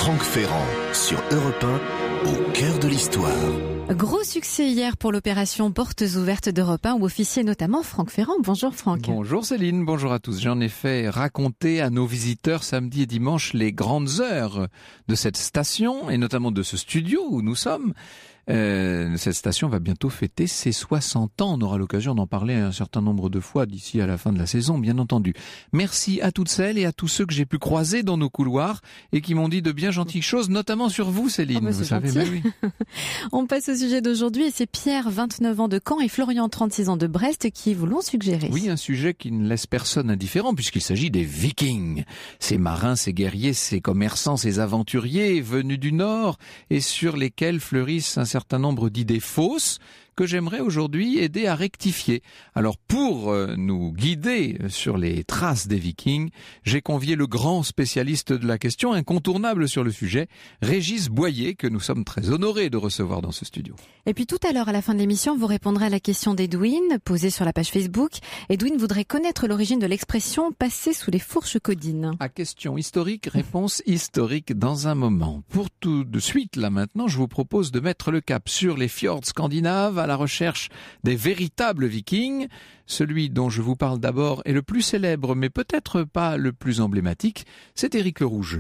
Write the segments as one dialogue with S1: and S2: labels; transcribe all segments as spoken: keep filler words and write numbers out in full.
S1: Franck Ferrand sur Europe un, au cœur de l'histoire.
S2: Gros succès hier pour l'opération Portes ouvertes d'Europe un où officiait notamment Franck Ferrand. Bonjour Franck.
S3: Bonjour Céline, bonjour à tous. J'en ai fait raconter à nos visiteurs samedi et dimanche les grandes heures de cette station et notamment de ce studio où nous sommes. Euh, cette station va bientôt fêter ses soixante ans. On aura l'occasion d'en parler un certain nombre de fois d'ici à la fin de la saison, bien entendu. Merci à toutes celles et à tous ceux que j'ai pu croiser dans nos couloirs et qui m'ont dit de bien gentilles choses, notamment sur vous, Céline.
S2: Oh bah
S3: vous savez, mais oui.
S2: On passe au sujet d'aujourd'hui et c'est Pierre, vingt-neuf ans de Caen et Florian, trente-six ans de Brest qui vous l'ont suggéré.
S3: Oui, un sujet qui ne laisse personne indifférent puisqu'il s'agit des Vikings. Ces marins, ces guerriers, ces commerçants, ces aventuriers venus du Nord et sur lesquels fleurissent un certain nombre d'idées fausses que j'aimerais aujourd'hui aider à rectifier. Alors pour euh, nous guider sur les traces des Vikings, j'ai convié le grand spécialiste de la question, incontournable sur le sujet, Régis Boyer, que nous sommes très honorés de recevoir dans ce studio.
S2: Et puis tout à l'heure, à la fin de l'émission, vous répondrez à la question d'Edwin, posée sur la page Facebook. Edwin voudrait connaître l'origine de l'expression « passer sous les fourches codines ».
S3: À question historique, réponse historique dans un moment. Pour tout de suite, là maintenant, je vous propose de mettre le cap sur les fjords scandinaves, à la recherche des véritables Vikings. Celui dont je vous parle d'abord est le plus célèbre, mais peut-être pas le plus emblématique, c'est Éric le Rouge.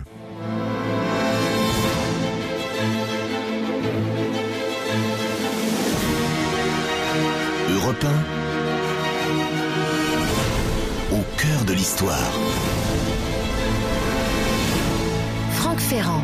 S1: Europe un, au cœur de l'histoire.
S4: Franck Ferrand.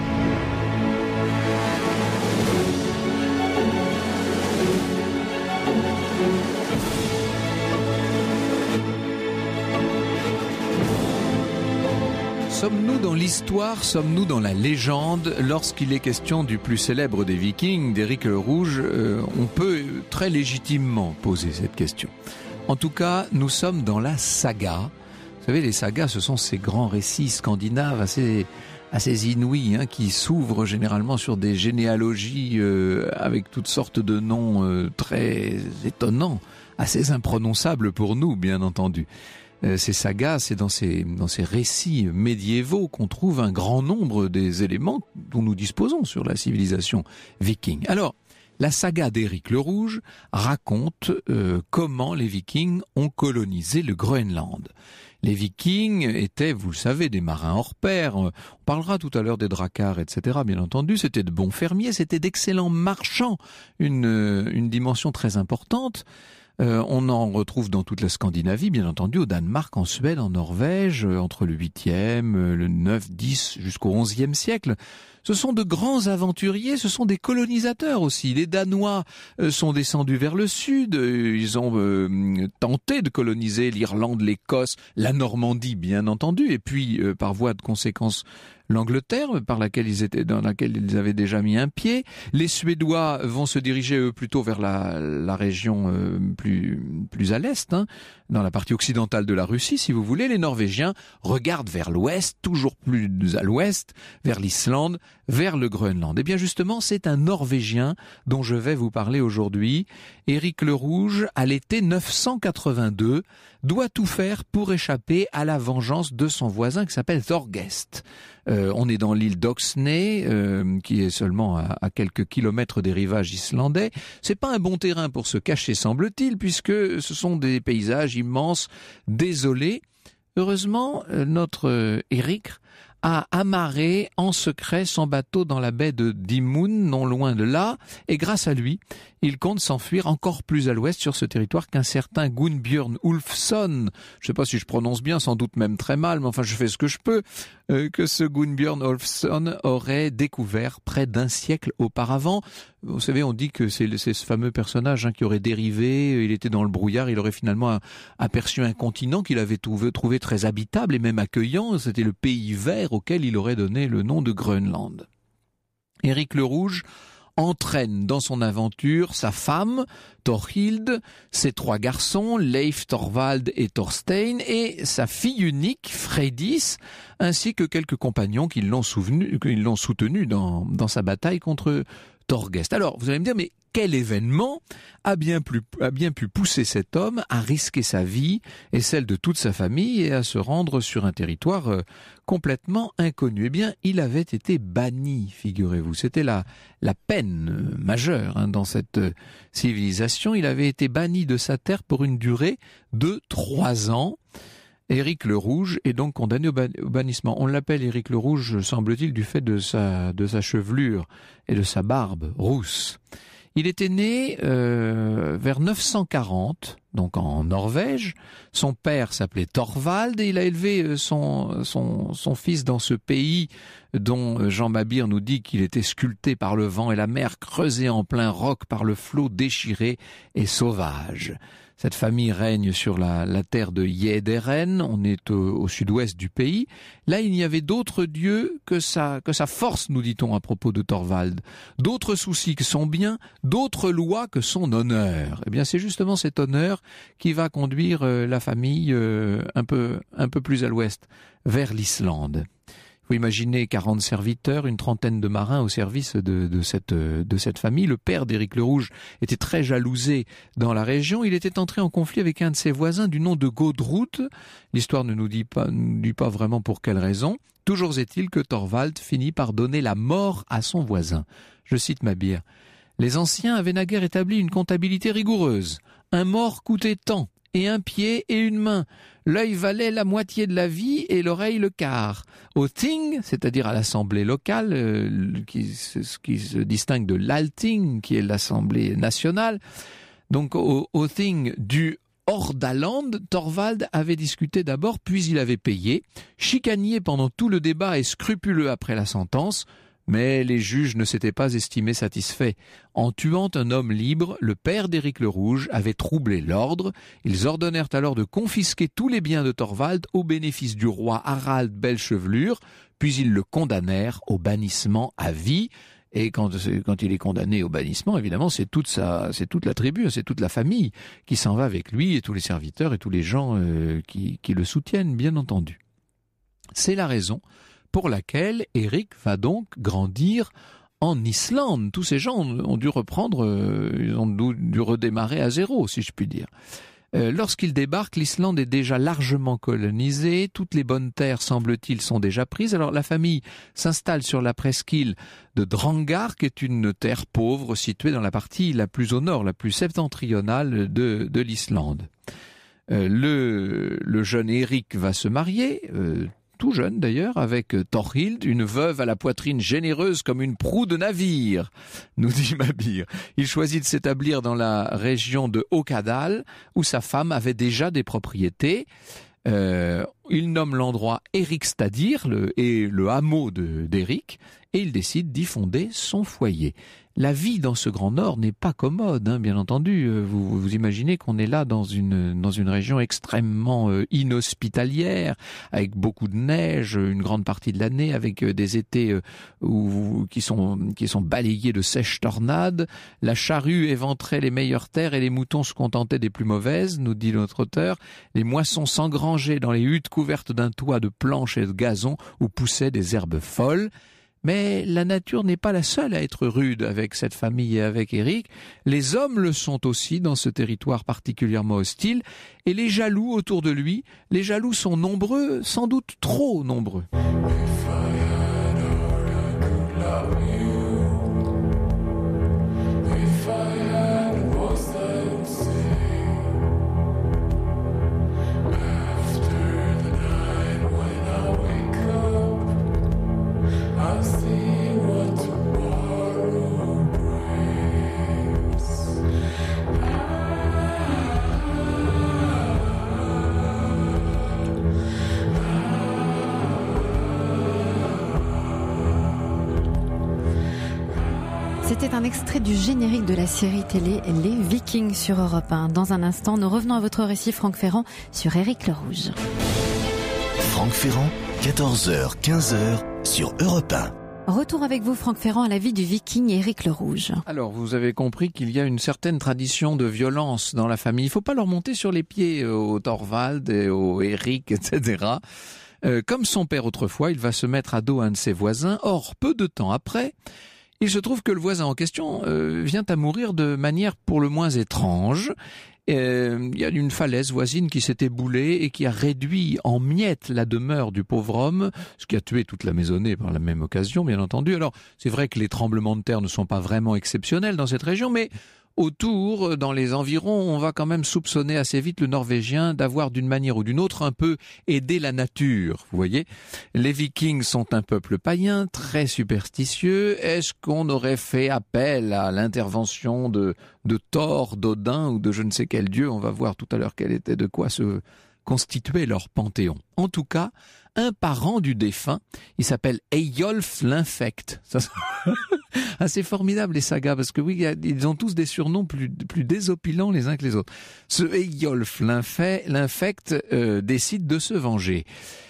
S3: Sommes-nous dans l'histoire, sommes-nous dans la légende? Lorsqu'il est question du plus célèbre des Vikings, d'Éric le Rouge, euh, on peut très légitimement poser cette question. En tout cas, nous sommes dans la saga. Vous savez, les sagas, ce sont ces grands récits scandinaves assez, assez inouïs, hein, qui s'ouvrent généralement sur des généalogies euh, avec toutes sortes de noms euh, très étonnants, assez imprononçables pour nous, bien entendu. Euh, ces sagas, c'est dans ces, dans ces récits médiévaux qu'on trouve un grand nombre des éléments dont nous disposons sur la civilisation viking. Alors, la saga d'Éric le Rouge raconte euh, comment les Vikings ont colonisé le Groenland. Les Vikings étaient, vous le savez, des marins hors pair. On parlera tout à l'heure des dracars, et cetera. Bien entendu, c'était de bons fermiers, c'était d'excellents marchands, une, une dimension très importante. Euh, on en retrouve dans toute la Scandinavie, bien entendu, au Danemark, en Suède, en Norvège, euh, entre le huitième, euh, le neuf, dix jusqu'au onzième siècle. Ce sont de grands aventuriers, ce sont des colonisateurs aussi. Les Danois euh, sont descendus vers le sud, euh, ils ont euh, tenté de coloniser l'Irlande, l'Écosse, la Normandie, bien entendu, et puis euh, par voie de conséquence l'Angleterre, par laquelle ils étaient, dans laquelle ils avaient déjà mis un pied. Les Suédois vont se diriger eux plutôt vers la, la région euh, plus, plus à l'est, hein, dans la partie occidentale de la Russie, si vous voulez. Les Norvégiens regardent vers l'ouest, toujours plus à l'ouest, vers l'Islande, vers le Groenland. Et bien justement, c'est un Norvégien dont je vais vous parler aujourd'hui. Éric le Rouge, à l'été neuf cent quatre-vingt-deux, doit tout faire pour échapper à la vengeance de son voisin qui s'appelle Thorgest. Euh, on est dans l'île d'Oxney, euh, qui est seulement à, à quelques kilomètres des rivages islandais. C'est pas un bon terrain pour se cacher, semble-t-il, puisque ce sont des paysages immenses, désolés. Heureusement, euh, notre euh, Éric a amarré en secret son bateau dans la baie de Dimoun, non loin de là, et grâce à lui, il compte s'enfuir encore plus à l'ouest sur ce territoire qu'un certain Gunnbjörn Ulfsson, je ne sais pas si je prononce bien, sans doute même très mal, mais enfin je fais ce que je peux, euh, que ce Gunnbjörn Ulfsson aurait découvert près d'un siècle auparavant. Vous savez, on dit que c'est, c'est ce fameux personnage hein, qui aurait dérivé, il était dans le brouillard, il aurait finalement aperçu un continent qu'il avait trouvé, trouvé très habitable et même accueillant, c'était le pays vert auquel il aurait donné le nom de Groenland. Éric le Rouge entraîne dans son aventure sa femme, Thorhild, ses trois garçons, Leif, Thorvald et Thorstein, et sa fille unique, Freydis, ainsi que quelques compagnons qui l'ont, souvenu, qui l'ont soutenu dans, dans sa bataille contre Torghest. Alors, vous allez me dire, mais quel événement a bien, pu, a bien pu pousser cet homme à risquer sa vie et celle de toute sa famille et à se rendre sur un territoire euh, complètement inconnu? Eh bien, il avait été banni, figurez-vous. C'était la, la peine euh, majeure hein, dans cette euh, civilisation. Il avait été banni de sa terre pour une durée de trois ans. Éric le Rouge est donc condamné au, ban- au bannissement. On l'appelle Éric le Rouge, semble-t-il, du fait de sa, de sa chevelure et de sa barbe rousse. Il était né euh, vers neuf cent quarante, donc en Norvège. Son père s'appelait Thorvald et il a élevé son, son, son fils dans ce pays dont Jean Mabir nous dit qu'il était sculpté par le vent et la mer, creusé en plein roc par le flot déchiré et sauvage. Cette famille règne sur la, la terre de Yéderen, on est au, au sud-ouest du pays. Là, il n'y avait d'autres dieux que sa, que sa force, nous dit-on à propos de Thorvald. D'autres soucis que son bien, d'autres lois que son honneur. Eh bien, c'est justement cet honneur qui va conduire euh, la famille euh, un peu, un peu plus à l'ouest, vers l'Islande. Vous imaginez quarante serviteurs, une trentaine de marins au service de, de, cette, de cette famille. Le père d'Éric le Rouge était très jalousé dans la région. Il était entré en conflit avec un de ses voisins du nom de Godrout. L'histoire ne nous dit pas, nous dit pas vraiment pour quelle raison. Toujours est-il que Thorvald finit par donner la mort à son voisin. Je cite Mabir. « Les anciens avaient naguère établi une comptabilité rigoureuse. Un mort coûtait tant, et un pied et une main. L'œil valait la moitié de la vie et l'oreille le quart. Au Ting, c'est-à-dire à l'Assemblée locale, euh, qui, ce qui se distingue de l'Alting, qui est l'Assemblée nationale, donc au, au Ting du Hordaland, Thorvald avait discuté d'abord, puis il avait payé, chicanier pendant tout le débat et scrupuleux après la sentence. Mais les juges ne s'étaient pas estimés satisfaits. En tuant un homme libre, le père d'Éric le Rouge avait troublé l'ordre. Ils ordonnèrent alors de confisquer tous les biens de Thorvald au bénéfice du roi Harald Belle-Chevelure, puis ils le condamnèrent au bannissement à vie. Et quand, quand il est condamné au bannissement, évidemment, c'est toute sa, c'est toute la tribu, c'est toute la famille qui s'en va avec lui, et tous les serviteurs et tous les gens euh, qui, qui le soutiennent, bien entendu. C'est la raison pour laquelle Éric va donc grandir en Islande. Tous ces gens ont dû reprendre, euh, ils ont dû redémarrer à zéro, si je puis dire. Euh, lorsqu'il débarque, l'Islande est déjà largement colonisée, toutes les bonnes terres, semble-t-il, sont déjà prises. Alors la famille s'installe sur la presqu'île de Drangar, qui est une terre pauvre située dans la partie la plus au nord, la plus septentrionale de, de l'Islande. Euh, le, le jeune Éric va se marier, euh, tout jeune d'ailleurs, avec Thorhild, une veuve à la poitrine généreuse comme une proue de navire, nous dit Mabir. Il choisit de s'établir dans la région de Haukadal, où sa femme avait déjà des propriétés. Euh, il nomme l'endroit Erikstadir, le, et le hameau de, d'Éric, et il décide d'y fonder son foyer. La vie dans ce Grand Nord n'est pas commode, hein, bien entendu. Vous, vous imaginez qu'on est là dans une, dans une région extrêmement euh, inhospitalière, avec beaucoup de neige, une grande partie de l'année, avec euh, des étés euh, où, qui, sont, qui sont balayés de sèches tornades. La charrue éventrait les meilleures terres et les moutons se contentaient des plus mauvaises, nous dit notre auteur. Les moissons s'engrangeaient dans les huttes couvertes d'un toit de planches et de gazon où poussaient des herbes folles. Mais la nature n'est pas la seule à être rude avec cette famille et avec Éric. Les hommes le sont aussi dans ce territoire particulièrement hostile. Et les jaloux autour de lui, les jaloux sont nombreux, sans doute trop nombreux.
S2: C'était un extrait du générique de la série télé Les Vikings sur Europe un. Dans un instant, nous revenons à votre récit, Franck Ferrand, sur Éric le Rouge.
S1: Franck Ferrand, quatorze heures quinze sur Europe un.
S2: Retour avec vous, Franck Ferrand, à la vie du Viking Éric le Rouge.
S3: Alors, vous avez compris qu'il y a une certaine tradition de violence dans la famille. Il ne faut pas leur monter sur les pieds au Thorvald et au Éric, et cetera. Euh, comme son père autrefois, il va se mettre à dos un de ses voisins. Or, peu de temps après, Il se trouve que le voisin en question euh, vient à mourir de manière pour le moins étrange. Euh, il y a une falaise voisine qui s'est éboulée et qui a réduit en miettes la demeure du pauvre homme, ce qui a tué toute la maisonnée par la même occasion, bien entendu. Alors, c'est vrai que les tremblements de terre ne sont pas vraiment exceptionnels dans cette région, mais autour, dans les environs, on va quand même soupçonner assez vite le Norvégien d'avoir d'une manière ou d'une autre un peu aidé la nature. Vous voyez, les Vikings sont un peuple païen, très superstitieux. Est-ce qu'on aurait fait appel à l'intervention de, de Thor, d'Odin ou de je ne sais quel dieu? On va voir tout à l'heure quel était de quoi se constituait leur panthéon. En tout cas, un parent du défunt, il s'appelle Eyjolf l'Infect. Ça, assez formidable les sagas, parce que oui, ils ont tous des surnoms plus, plus désopilants les uns que les autres. Ce Eyjolf l'Infect euh, décide de se venger.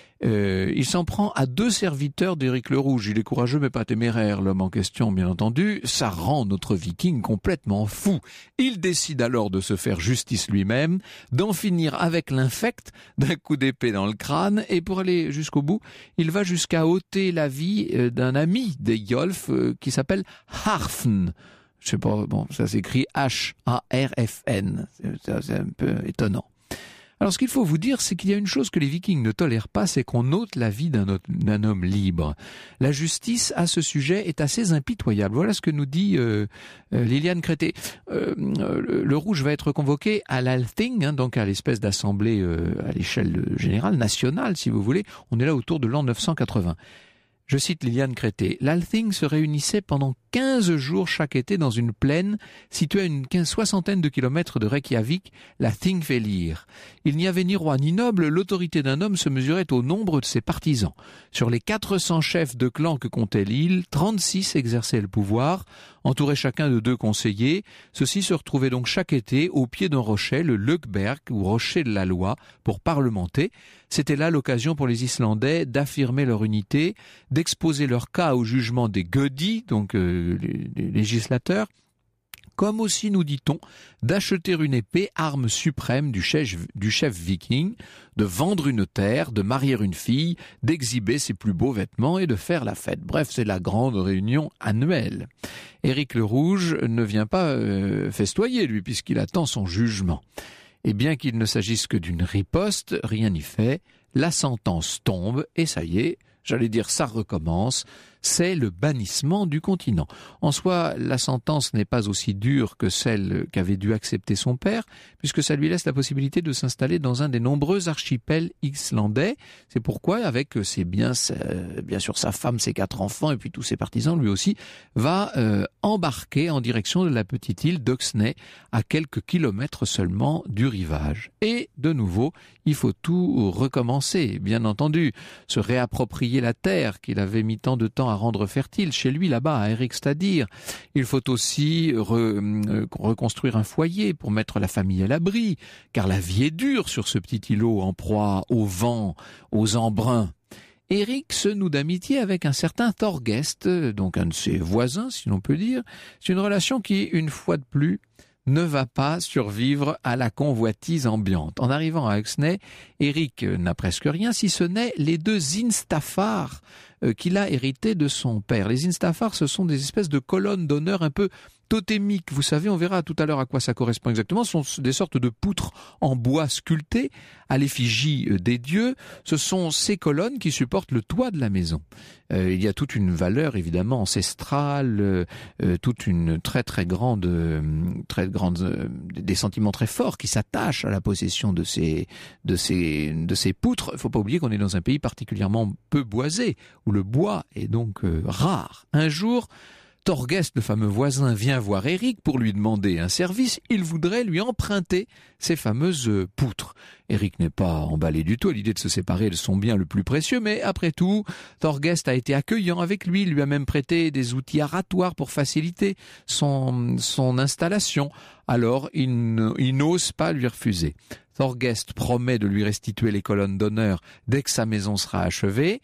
S3: Euh, il s'en prend à deux serviteurs d'Éric le Rouge. Il est courageux mais pas téméraire, l'homme en question, bien entendu. Ça rend notre viking complètement fou. Il décide alors de se faire justice lui-même, d'en finir avec l'infect, d'un coup d'épée dans le crâne, et pour aller jusqu'au bout, il va jusqu'à ôter la vie d'un ami d'Eyjolf euh, qui s'appelle Harfn. Je sais pas, bon, ça s'écrit H A R F N. C'est, c'est un peu étonnant. Alors ce qu'il faut vous dire, c'est qu'il y a une chose que les Vikings ne tolèrent pas, c'est qu'on ôte la vie d'un, autre, d'un homme libre. La justice à ce sujet est assez impitoyable. Voilà ce que nous dit euh, euh, Liliane Crété. Euh, le, le Rouge va être convoqué à l'Althing, hein, donc à l'espèce d'assemblée euh, à l'échelle générale, nationale si vous voulez. On est là autour de l'an neuf cent quatre-vingts. Je cite Liliane Crété. L'Althing se réunissait pendant quinze jours chaque été dans une plaine située à une quinze, soixantaine de kilomètres de Reykjavik, la Thingvellir. Il n'y avait ni roi ni noble, l'autorité d'un homme se mesurait au nombre de ses partisans. Sur les quatre cents chefs de clan que comptait l'île, trente-six exerçaient le pouvoir, entourés chacun de deux conseillers. Ceux-ci se retrouvaient donc chaque été au pied d'un rocher, le Lögberg ou rocher de la loi, pour parlementer. C'était là l'occasion pour les Islandais d'affirmer leur unité, d'exposer leur cas au jugement des Gödi, donc euh, les, les législateurs, comme aussi, nous dit-on, d'acheter une épée, arme suprême du chef, du chef viking, de vendre une terre, de marier une fille, d'exhiber ses plus beaux vêtements et de faire la fête. Bref, c'est la grande réunion annuelle. Éric le Rouge ne vient pas euh, festoyer, lui, puisqu'il attend son jugement. Et bien qu'il ne s'agisse que d'une riposte, rien n'y fait, la sentence tombe et ça y est, j'allais dire ça recommence, c'est le bannissement du continent. En soi, la sentence n'est pas aussi dure que celle qu'avait dû accepter son père, puisque ça lui laisse la possibilité de s'installer dans un des nombreux archipels islandais. C'est pourquoi, avec ses biens, bien sûr sa femme, ses quatre enfants et puis tous ses partisans, lui aussi, va euh, embarquer en direction de la petite île d'Oxney, à quelques kilomètres seulement du rivage. Et, de nouveau, il faut tout recommencer, bien entendu, se réapproprier la terre qu'il avait mis tant de temps à rendre fertile chez lui là-bas à Erikstadir. Il faut aussi re, euh, reconstruire un foyer pour mettre la famille à l'abri, car la vie est dure sur ce petit îlot en proie au vent, aux embruns. Éric se noue d'amitié avec un certain Thorgest, donc un de ses voisins, si l'on peut dire. C'est une relation qui, une fois de plus, ne va pas survivre à la convoitise ambiante. En arrivant à Oxney, Éric n'a presque rien, si ce n'est les deux Instafar euh, qu'il a hérité de son père. Les Instafar, ce sont des espèces de colonnes d'honneur un peu totémiques. Vous savez, on verra tout à l'heure à quoi ça correspond exactement. Ce sont des sortes de poutres en bois sculptées à l'effigie des dieux. Ce sont ces colonnes qui supportent le toit de la maison. Euh, il y a toute une valeur évidemment ancestrale, euh, toute une très très grande, euh, très grande, euh, des sentiments très forts qui s'attachent à la possession de ces, de ces, de ces poutres. Il ne faut pas oublier qu'on est dans un pays particulièrement peu boisé, où le bois est donc euh, rare. Un jour, Thorgest, le fameux voisin, vient voir Éric pour lui demander un service. Il voudrait lui emprunter ces fameuses poutres. Éric n'est pas emballé du tout à l'idée de se séparer de son bien le plus précieux, mais après tout, Thorgest a été accueillant avec lui, lui a même prêté des outils aratoires pour faciliter son, son installation. Alors, il, il n'ose pas lui refuser. Thorgest promet de lui restituer les colonnes d'honneur dès que sa maison sera achevée.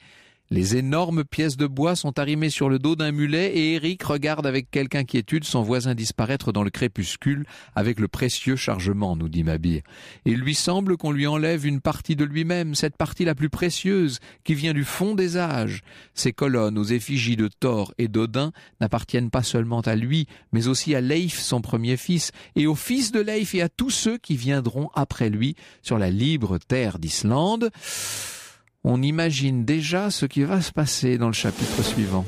S3: Les énormes pièces de bois sont arrimées sur le dos d'un mulet et Eric regarde avec quelque inquiétude son voisin disparaître dans le crépuscule avec le précieux chargement, nous dit Mabir. Il lui semble qu'on lui enlève une partie de lui-même, cette partie la plus précieuse qui vient du fond des âges. Ces colonnes aux effigies de Thor et d'Odin n'appartiennent pas seulement à lui, mais aussi à Leif, son premier fils, et au fils de Leif et à tous ceux qui viendront après lui sur la libre terre d'Islande. On imagine déjà ce qui va se passer dans le chapitre suivant.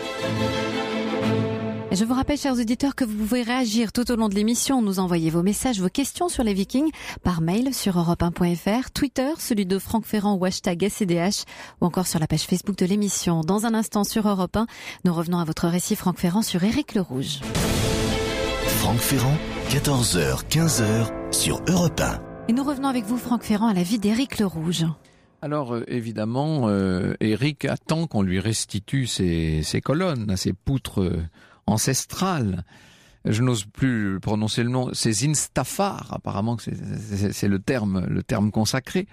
S2: Je vous rappelle, chers auditeurs, que vous pouvez réagir tout au long de l'émission, nous envoyer vos messages, vos questions sur les Vikings par mail sur europe un point f r, Twitter, celui de Franck Ferrand ou hashtag S C D H, ou encore sur la page Facebook de l'émission. Dans un instant sur Europe un, nous revenons à votre récit Franck Ferrand sur Éric le Rouge.
S1: Franck Ferrand, quatorze heures quinze sur Europe un.
S2: Et nous revenons avec vous, Franck Ferrand, à la vie d'Éric le Rouge.
S3: Alors euh, évidemment, euh, Éric attend qu'on lui restitue ses, ses colonnes, ses poutres euh, ancestrales. Je n'ose plus prononcer le nom, ces instafars, apparemment c'est, c'est, c'est le terme, le terme consacré.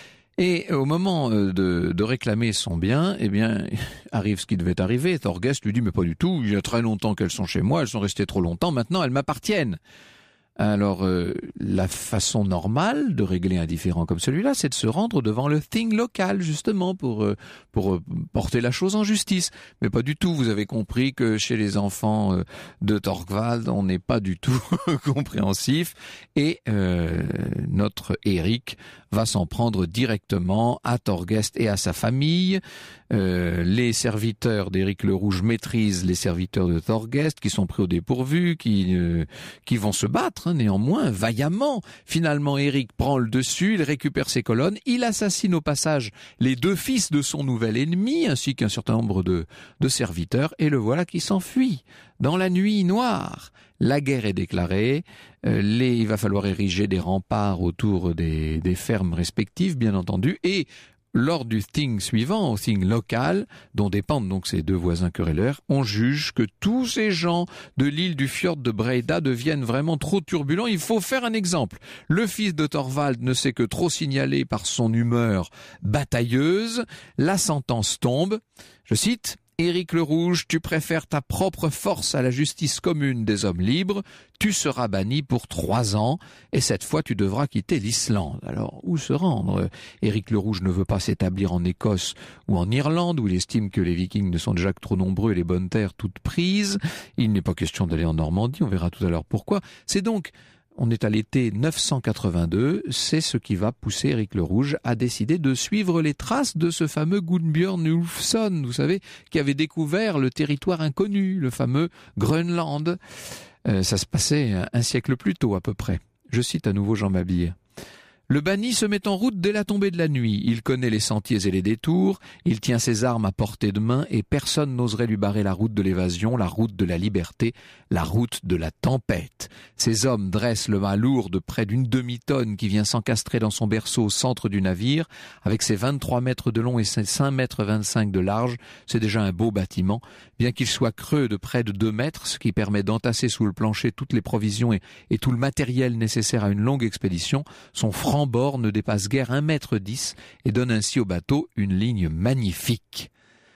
S3: Et au moment de, de réclamer son bien, eh bien, arrive ce qui devait arriver. Thorgest lui dit, mais pas du tout, il y a très longtemps qu'elles sont chez moi, elles sont restées trop longtemps, maintenant elles m'appartiennent. Alors, euh, la façon normale de régler un différend comme celui-là, c'est de se rendre devant le thing local, justement, pour euh, pour euh, porter la chose en justice. Mais pas du tout, vous avez compris que chez les enfants euh, de Thorvald, on n'est pas du tout compréhensif. Et euh, notre Éric va s'en prendre directement à Thorgest et à sa famille. Euh, les serviteurs d'Éric le Rouge maîtrisent les serviteurs de Thorgest, qui sont pris au dépourvu, qui euh, qui vont se battre, hein, néanmoins, vaillamment. Finalement, Éric prend le dessus, il récupère ses colonnes, il assassine au passage les deux fils de son nouvel ennemi, ainsi qu'un certain nombre de, de serviteurs, et le voilà qui s'enfuit. Dans la nuit noire, la guerre est déclarée, euh, les, il va falloir ériger des remparts autour des, des fermes respectives, bien entendu, et lors du thing suivant, au thing local, dont dépendent donc ces deux voisins querelleurs, on juge que tous ces gens de l'île du fjord de Breda deviennent vraiment trop turbulents. Il faut faire un exemple. Le fils de Thorvald ne sait que trop signaler par son humeur batailleuse. La sentence tombe. Je cite, « Éric le Rouge, tu préfères ta propre force à la justice commune des hommes libres. Tu seras banni pour trois ans et cette fois tu devras quitter l'Islande. » Alors, où se rendre ? Éric le Rouge ne veut pas s'établir en Écosse ou en Irlande où il estime que les Vikings ne sont déjà que trop nombreux et les bonnes terres toutes prises. Il n'est pas question d'aller en Normandie, on verra tout à l'heure pourquoi. C'est donc... On est à l'été neuf cent quatre-vingt-deux, c'est ce qui va pousser Éric le Rouge à décider de suivre les traces de ce fameux Gunnbjörn Ulfsson, vous savez, qui avait découvert le territoire inconnu, le fameux Groenland. Euh, ça se passait un siècle plus tôt à peu près. Je cite à nouveau Jean Mabir. Le banni se met en route dès la tombée de la nuit. Il connaît les sentiers et les détours, il tient ses armes à portée de main et personne n'oserait lui barrer la route de l'évasion, la route de la liberté, la route de la tempête. Ces hommes dressent le mât lourd de près d'une demi-tonne qui vient s'encastrer dans son berceau au centre du navire. Avec ses vingt-trois mètres de long et ses cinq mètres vingt-cinq de large, c'est déjà un beau bâtiment. Bien qu'il soit creux de près de deux mètres, ce qui permet d'entasser sous le plancher toutes les provisions et, et tout le matériel nécessaire à une longue expédition, son franc bord ne dépasse guère un mètre dix et donne ainsi au bateau une ligne magnifique.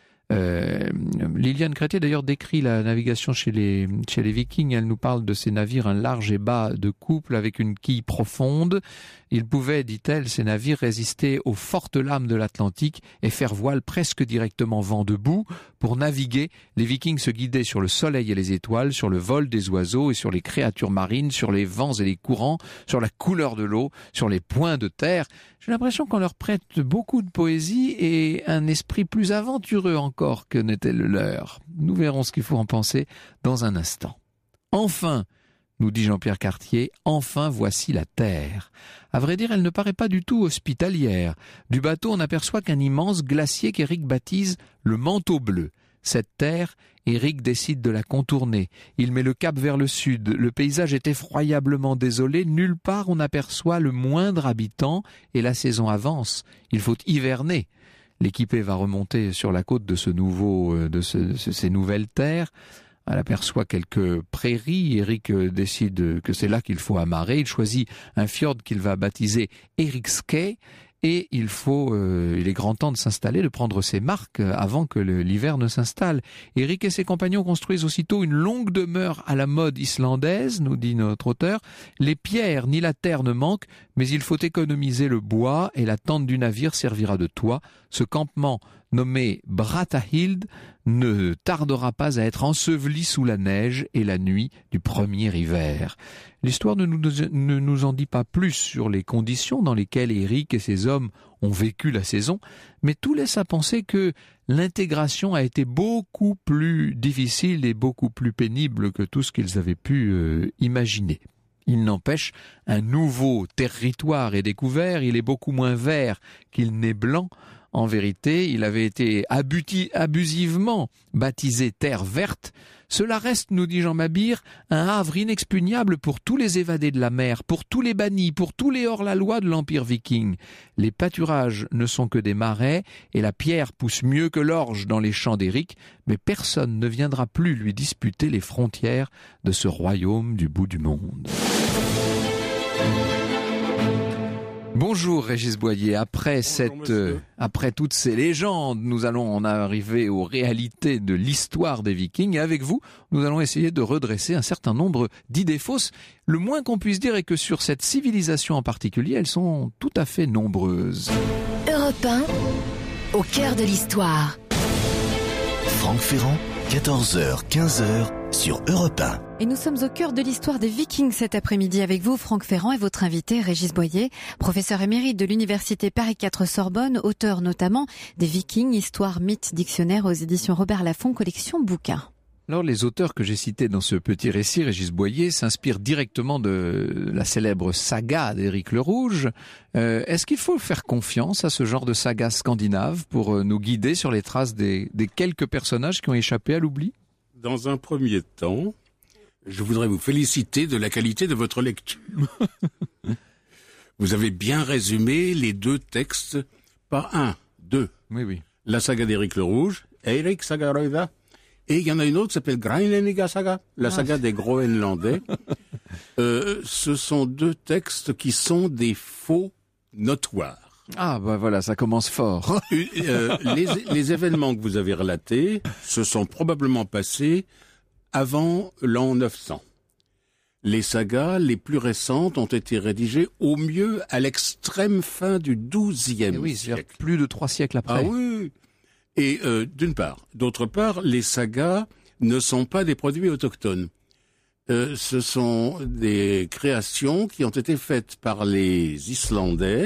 S3: Euh, Liliane Crétier d'ailleurs décrit la navigation chez les, chez les Vikings. Elle nous parle de ces navires un large et bas de couple avec une quille profonde. Ils pouvaient, dit-elle, ces navires résister aux fortes lames de l'Atlantique et faire voile presque directement vent debout. Pour naviguer, les Vikings se guidaient sur le soleil et les étoiles, sur le vol des oiseaux et sur les créatures marines, sur les vents et les courants, sur la couleur de l'eau, sur les points de terre. J'ai l'impression qu'on leur prête beaucoup de poésie et un esprit plus aventureux encore que n'était le leur. Nous verrons ce qu'il faut en penser dans un instant. Enfin, nous dit Jean-Pierre Cartier, enfin voici la terre. À vrai dire, elle ne paraît pas du tout hospitalière. Du bateau, on n'aperçoit qu'un immense glacier qu'Éric baptise le manteau bleu. Cette terre, Éric décide de la contourner. Il met le cap vers le sud. Le paysage est effroyablement désolé. Nulle part on aperçoit le moindre habitant et la saison avance. Il faut hiverner. L'équipée va remonter sur la côte de ce nouveau, de ce, ces nouvelles terres. Elle aperçoit quelques prairies. Éric décide que c'est là qu'il faut amarrer. Il choisit un fjord qu'il va baptiser Erikskay. et il faut, euh, il est grand temps de s'installer, de prendre ses marques avant que le, l'hiver ne s'installe. Éric et ses compagnons construisent aussitôt une longue demeure à la mode islandaise, nous dit notre auteur. Les pierres ni la terre ne manquent, mais il faut économiser le bois et la tente du navire servira de toit. Ce campement nommé Bratahild ne tardera pas à être enseveli sous la neige et la nuit du premier hiver. L'histoire ne nous, ne nous en dit pas plus sur les conditions dans lesquelles Éric et ses hommes ont vécu la saison, mais tout laisse à penser que l'intégration a été beaucoup plus difficile et beaucoup plus pénible que tout ce qu'ils avaient pu euh, imaginer. Il n'empêche, un nouveau territoire est découvert, il est beaucoup moins vert qu'il n'est blanc. En vérité, il avait été abuti, abusivement baptisé Terre Verte. Cela reste, nous dit Jean Mabire, un havre inexpugnable pour tous les évadés de la mer, pour tous les bannis, pour tous les hors-la-loi de l'Empire viking. Les pâturages ne sont que des marais, et la pierre pousse mieux que l'orge dans les champs d'Éric, mais personne ne viendra plus lui disputer les frontières de ce royaume du bout du monde. Bonjour Régis Boyer, après
S5: Bonjour,
S3: cette, euh, après toutes ces légendes, nous allons en arriver aux réalités de l'histoire des Vikings et avec vous, nous allons essayer de redresser un certain nombre d'idées fausses. Le moins qu'on puisse dire est que sur cette civilisation en particulier, elles sont tout à fait nombreuses.
S4: Europe un, au cœur de l'histoire.
S1: Franck Ferrand, quatorze heures quinze sur Europe un.
S2: Et nous sommes au cœur de l'histoire des Vikings cet après-midi avec vous, Franck Ferrand, et votre invité, Régis Boyer, professeur émérite de l'Université Paris quatre Sorbonne, auteur notamment des Vikings, Histoire, Mythes, Dictionnaire aux éditions Robert Laffont, collection bouquins.
S3: Alors, les auteurs que j'ai cités dans ce petit récit, Régis Boyer, s'inspirent directement de la célèbre saga d'Éric le Rouge. Euh, est-ce qu'il faut faire confiance à ce genre de saga scandinave pour nous guider sur les traces des, des quelques personnages qui ont échappé à l'oubli ?
S5: Dans un premier temps, je voudrais vous féliciter de la qualité de votre lecture. Vous avez bien résumé les deux textes par un, deux.
S3: Oui, oui.
S5: La saga d'Éric le Rouge, Eirik Saga Röða, et il y en a une autre qui s'appelle Grænlendinga Saga, la saga ah. des Groenlandais. euh, ce sont deux textes qui sont des faux notoires.
S3: Ah, bah voilà, ça commence fort.
S5: euh, les, les événements que vous avez relatés se sont probablement passés avant l'an neuf cents. Les sagas les plus récentes ont été rédigées au mieux à l'extrême fin du douzième
S3: oui,
S5: siècle.
S3: C'est plus de trois siècles après.
S5: Ah oui. Et euh, d'une part. D'autre part, les sagas ne sont pas des produits autochtones. Euh, ce sont des créations qui ont été faites par les Islandais,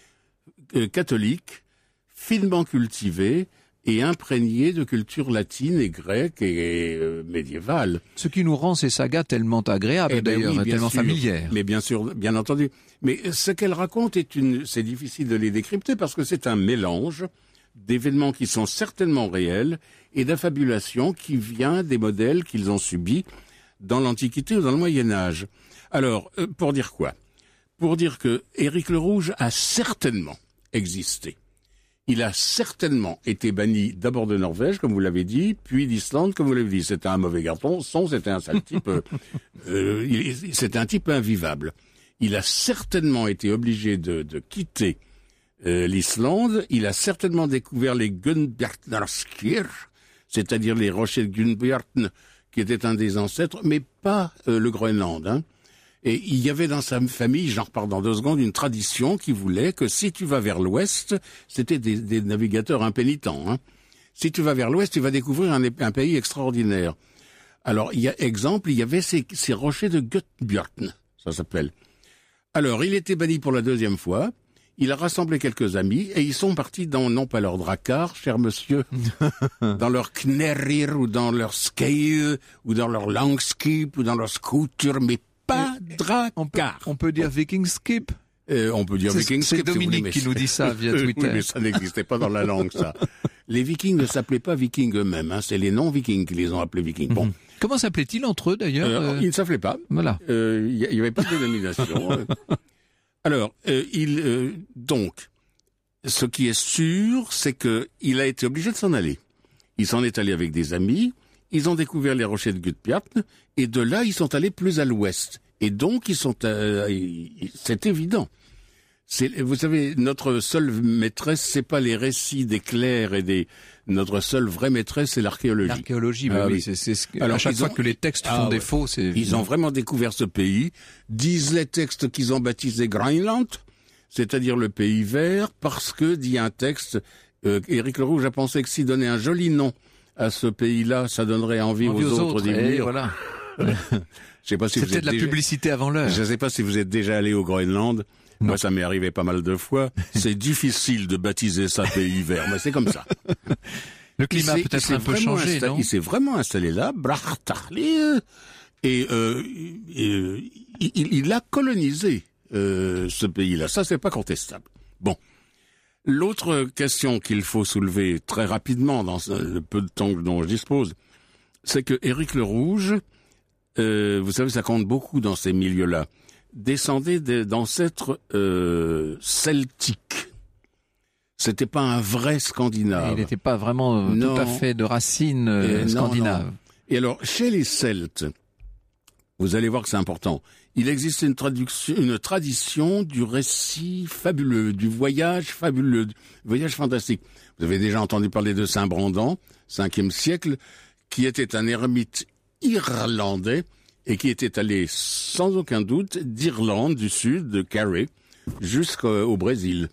S5: euh, catholiques, finement cultivés, et imprégné de culture latine et grecque et euh, médiévale.
S3: Ce qui nous rend ces sagas tellement agréables, eh ben d'ailleurs, oui, tellement sûr, familières.
S5: Mais bien sûr, bien entendu. Mais ce qu'elles racontent est une, c'est difficile de les décrypter parce que c'est un mélange d'événements qui sont certainement réels et d'affabulation qui vient des modèles qu'ils ont subis dans l'Antiquité ou dans le Moyen-Âge. Alors, euh, pour dire quoi ? Pour dire que Éric le Rouge a certainement existé. Il a certainement été banni d'abord de Norvège, comme vous l'avez dit, puis d'Islande, comme vous l'avez dit. C'était un mauvais garçon, son, c'était un sale type, euh, euh, il, c'était un type invivable. Il a certainement été obligé de, de quitter euh, l'Islande. Il a certainement découvert les Gunbjarnarskir, c'est-à-dire les rochers de Gunbjörn, qui étaient un des ancêtres, mais pas euh, le Groenland, hein. Et il y avait dans sa famille, j'en repars dans deux secondes, une tradition qui voulait que si tu vas vers l'ouest, c'était des, des navigateurs impénitents, hein. Si tu vas vers l'ouest, tu vas découvrir un, un pays extraordinaire. Alors, il y a exemple, il y avait ces, ces rochers de Götbjörn, ça s'appelle. Alors, il était banni pour la deuxième fois. Il a rassemblé quelques amis et ils sont partis dans, non pas leur drakkar, cher monsieur, dans leur knerrir ou dans leur skeie ou dans leur langskip ou dans leur scooter, mais pas drakkar.
S3: On peut, on peut dire viking skip.
S5: Euh, on peut dire
S3: c'est,
S5: viking skip.
S3: C'est Dominique si voulez, qui nous dit ça via Twitter.
S5: Oui, mais ça n'existait pas dans la langue, ça. Les vikings ne s'appelaient pas vikings eux-mêmes, hein. C'est les non-vikings qui les ont appelés vikings. Bon.
S3: Mm-hmm. Comment s'appelaient-ils entre eux d'ailleurs
S5: euh, euh... Ils ne s'appelaient pas.
S3: Voilà.
S5: Il euh, n'y avait pas de dénomination. Alors, euh, il euh, donc, ce qui est sûr, c'est que il a été obligé de s'en aller. Il s'en est allé avec des amis. Ils ont découvert les rochers de Götbjörn et de là, ils sont allés plus à l'ouest. Et donc, ils sont, euh, c'est évident. C'est, vous savez, notre seule maîtresse, c'est pas les récits des clercs et des. Notre seule vraie maîtresse, c'est l'archéologie.
S3: L'archéologie,
S5: ah,
S3: oui,
S5: oui.
S3: c'est, c'est ce que,
S5: Alors,
S3: à chaque fois
S5: ont,
S3: que les textes font
S5: ah, ouais.
S3: défaut, c'est.
S5: Ils ont vraiment découvert ce pays. Disent les textes qu'ils ont baptisé Groenland, c'est-à-dire le pays vert, parce que, dit un texte, euh, Éric Le Rouge a pensé que s'il donnait un joli nom à ce pays-là, ça donnerait envie, envie aux, aux autres d'y venir.
S3: Voilà.
S5: Je sais pas si
S3: C'était
S5: vous êtes
S3: de la
S5: déjà...
S3: publicité avant l'heure.
S5: Je ne sais pas si vous êtes déjà allé au Groenland. Non. Moi, ça m'est arrivé pas mal de fois. C'est difficile de baptiser ça pays vert, mais c'est comme ça.
S3: Le climat peut-être un peu changé,
S5: installé,
S3: non?
S5: Il s'est vraiment installé là, et, euh, et il, il a colonisé euh, ce pays-là. Ça, c'est pas contestable. Bon. L'autre question qu'il faut soulever très rapidement dans le peu de temps dont je dispose, c'est que Éric Le Rouge, euh, vous savez, ça compte beaucoup dans ces milieux-là, descendait d'ancêtres euh, celtiques. C'était pas un vrai Scandinave.
S3: Il n'était pas vraiment euh, tout à fait de racines euh, scandinaves. Non, non.
S5: Et alors, chez les Celtes, vous allez voir que c'est important, il existe une, traduction, une tradition du récit fabuleux, du voyage fabuleux, du voyage fantastique. Vous avez déjà entendu parler de Saint Brandan, cinquième siècle, qui était un ermite irlandais et qui était allé sans aucun doute d'Irlande du Sud, de Carey, jusqu'au Brésil.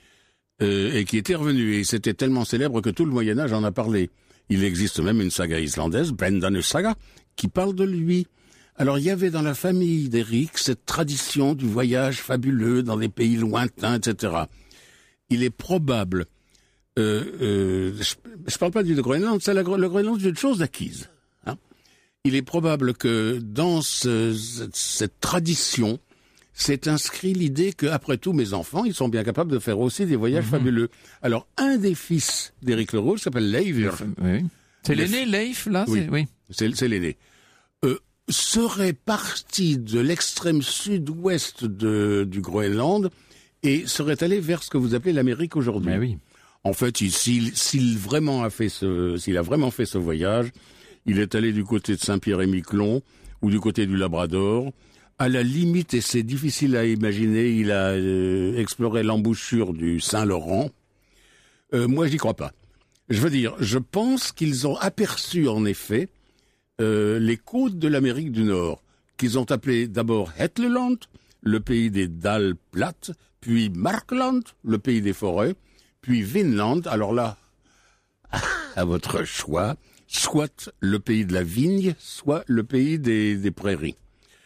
S5: Euh, et qui était revenu. Et c'était tellement célèbre que tout le Moyen-Âge en a parlé. Il existe même une saga islandaise, Brendan Saga, qui parle de lui. Alors il y avait dans la famille d'Éric cette tradition du voyage fabuleux dans des pays lointains, et cetera. Il est probable, euh, euh, je ne parle pas du Groenland, c'est la, le Groenland c'est une chose acquise. Hein. Il est probable que dans ce, cette tradition, c'est inscrit l'idée que, après tout, mes enfants, ils sont bien capables de faire aussi des voyages mmh. fabuleux. Alors, un des fils d'Éric Le Rouge s'appelle Leif.
S3: Oui. C'est l'aîné, Leif, là?
S5: Oui,
S3: c'est, oui.
S5: c'est, c'est l'aîné. Euh, serait parti de l'extrême sud-ouest de, du Groenland et serait allé vers ce que vous appelez l'Amérique aujourd'hui.
S3: Mais oui.
S5: En fait, il, s'il, s'il vraiment a fait ce, s'il a vraiment fait ce voyage, il est allé du côté de Saint-Pierre-et-Miquelon ou du côté du Labrador. À la limite, et c'est difficile à imaginer, il a euh, exploré l'embouchure du Saint-Laurent. Euh, moi, j'y crois pas. Je veux dire, je pense qu'ils ont aperçu, en effet, euh, les côtes de l'Amérique du Nord, qu'ils ont appelées d'abord Hetleland, le pays des dalles plates, puis Markland, le pays des forêts, puis Vinland, alors là, à votre choix, soit le pays de la vigne, soit le pays des, des prairies.